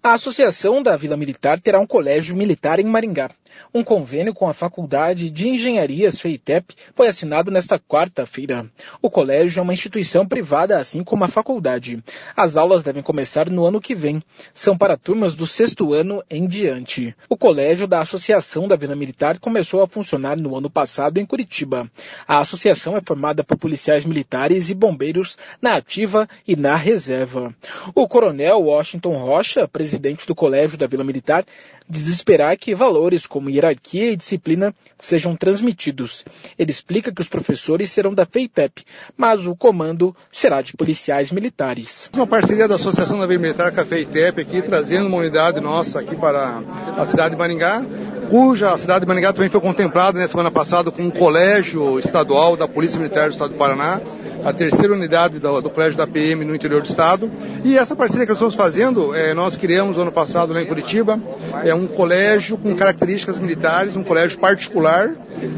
A Associação da Vila Militar terá um colégio militar em Maringá. Um convênio com a Faculdade de Engenharias FEITEP foi assinado nesta quarta-feira. O colégio é uma instituição privada, assim como a faculdade. As aulas devem começar no ano que vem. São para turmas do 6º ano em diante. O colégio da Associação da Vila Militar começou a funcionar no ano passado em Curitiba. A associação é formada por policiais militares e bombeiros na ativa e na reserva. O coronel Washington Rocha, presidente do Colégio da Vila Militar, diz esperar que valores como hierarquia e disciplina sejam transmitidos. Ele explica que os professores serão da FEITEP, mas o comando será de policiais militares. Uma parceria da Associação da Vila Militar com a FEITEP aqui, trazendo uma unidade nossa aqui para a cidade de Maringá, cuja cidade de Maringá também foi contemplada na semana passada com um colégio estadual da Polícia Militar do Estado do Paraná, a terceira unidade do colégio da PM no interior do estado. E essa parceria que nós estamos fazendo, nós criamos ano passado lá em Curitiba, um colégio com características militares, um colégio particular,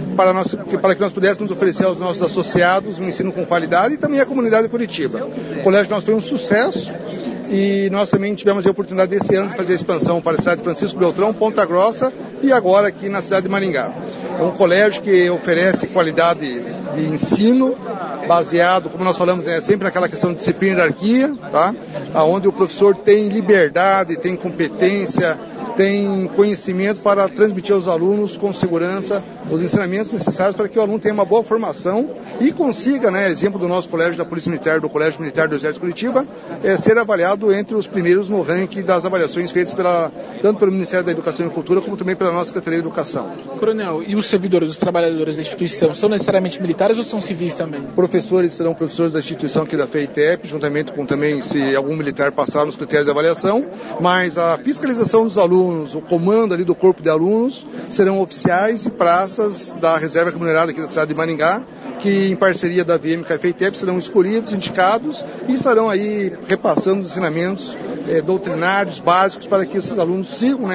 para que nós pudéssemos oferecer aos nossos associados um ensino com qualidade e também à comunidade de Curitiba. O colégio nosso foi um sucesso e nós também tivemos a oportunidade desse ano de fazer a expansão para a cidade de Francisco Beltrão, Ponta Grossa e agora aqui na cidade de Maringá. É um colégio que oferece qualidade de ensino, baseado, como nós falamos, sempre naquela questão de disciplina e hierarquia, tá? Onde o professor tem liberdade, tem competência, tem conhecimento para transmitir aos alunos com segurança os ensinamentos necessários para que o aluno tenha uma boa formação e consiga, exemplo do nosso colégio da Polícia Militar, do Colégio Militar do Exército de Curitiba, ser avaliado entre os primeiros no ranking das avaliações feitas tanto pelo Ministério da Educação e Cultura como também pela nossa Secretaria de Educação. Coronel, e os servidores, os trabalhadores da instituição, são necessariamente militares ou são civis também? Professores serão professores da instituição aqui da FEITEP, juntamente com também, se algum militar passar nos critérios de avaliação, mas a fiscalização dos alunos, o comando ali do corpo de alunos serão oficiais e praças da reserva remunerada aqui da cidade de Maringá, que em parceria da VM com a FEITEP serão escolhidos, indicados e estarão aí repassando os ensinamentos doutrinários básicos para que esses alunos sigam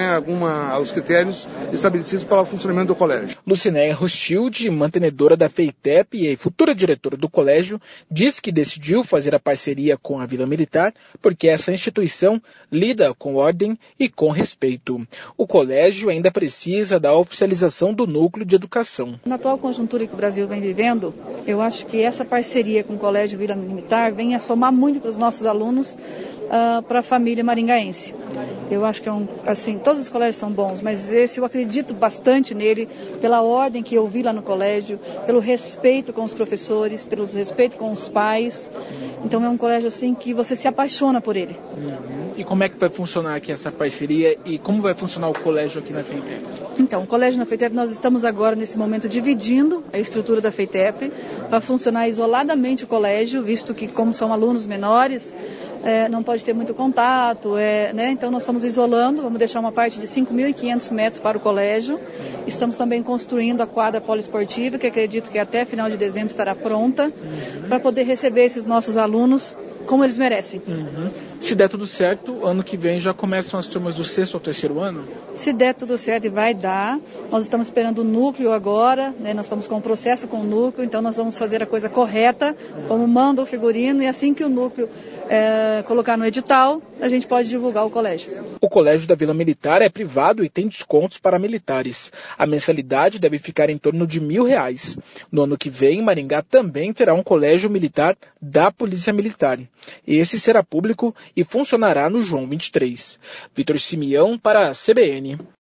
os critérios estabelecidos para o funcionamento do colégio. Lucinéia Rothschild, mantenedora da FEITEP e futura diretora do colégio, diz que decidiu fazer a parceria com a Vila Militar porque essa instituição lida com ordem e com respeito. O colégio ainda precisa da oficialização do núcleo de educação. Na atual conjuntura que o Brasil vem vivendo, eu acho que essa parceria com o Colégio Vila Militar vem a somar muito para os nossos alunos, para a família maringaense. Eu acho que todos os colégios são bons, mas esse eu acredito bastante nele, pela ordem que eu vi lá no colégio, pelo respeito com os professores, pelo respeito com os pais. Então é um colégio que você se apaixona por ele. E como é que vai funcionar aqui essa parceria e como vai funcionar o colégio aqui na FEITEP? Então, o colégio na FEITEP, nós estamos agora, nesse momento, dividindo a estrutura da FEITEP para funcionar isoladamente o colégio, visto que, como são alunos menores, não pode ter muito contato, então nós estamos isolando, vamos deixar uma parte de 5.500 metros para o colégio. Estamos também construindo a quadra poliesportiva, que acredito que até final de dezembro estará pronta, para poder receber esses nossos alunos como eles merecem. Se der tudo certo, ano que vem já começam as turmas do 6º ao 3º ano? Se der tudo certo, e vai dar. Nós estamos esperando o núcleo agora, nós estamos com um processo com o núcleo, então nós vamos fazer a coisa correta, como manda o figurino, e assim que o núcleo colocar no edital, a gente pode divulgar o colégio. O colégio da Vila Militar é privado e tem descontos para militares. A mensalidade deve ficar em torno de R$1.000. No ano que vem, Maringá também terá um colégio militar da Polícia Militar. Esse será público e funcionará no João 23. Vitor Simeão para a CBN.